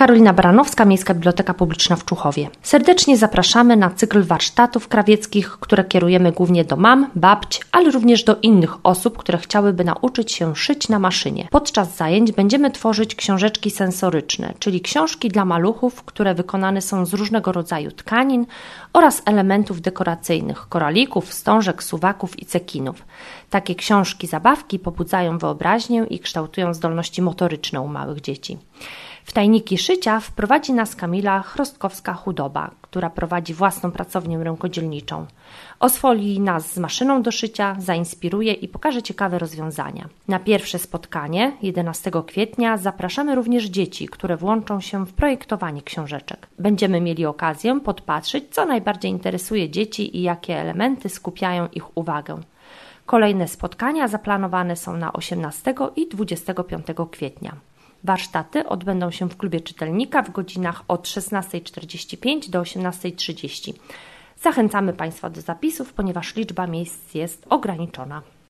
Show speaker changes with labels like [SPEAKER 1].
[SPEAKER 1] Karolina Baranowska, Miejska Biblioteka Publiczna w Czuchowie. Serdecznie zapraszamy na cykl warsztatów krawieckich, które kierujemy głównie do mam, babć, ale również do innych osób, które chciałyby nauczyć się szyć na maszynie. Podczas zajęć będziemy tworzyć książeczki sensoryczne, czyli książki dla maluchów, które wykonane są z różnego rodzaju tkanin oraz elementów dekoracyjnych, koralików, wstążek, suwaków i cekinów. Takie książki zabawki pobudzają wyobraźnię i kształtują zdolności motoryczne u małych dzieci. W tajniki szycia wprowadzi nas Kamila Chrostkowska-Chudoba, która prowadzi własną pracownię rękodzielniczą. Oswoi nas z maszyną do szycia, zainspiruje i pokaże ciekawe rozwiązania. Na pierwsze spotkanie 11 kwietnia zapraszamy również dzieci, które włączą się w projektowanie książeczek. Będziemy mieli okazję podpatrzeć, co najbardziej interesuje dzieci i jakie elementy skupiają ich uwagę. Kolejne spotkania zaplanowane są na 18 i 25 kwietnia. Warsztaty odbędą się w klubie czytelnika w godzinach od 16:45 do 18:30. Zachęcamy Państwa do zapisów, ponieważ liczba miejsc jest ograniczona.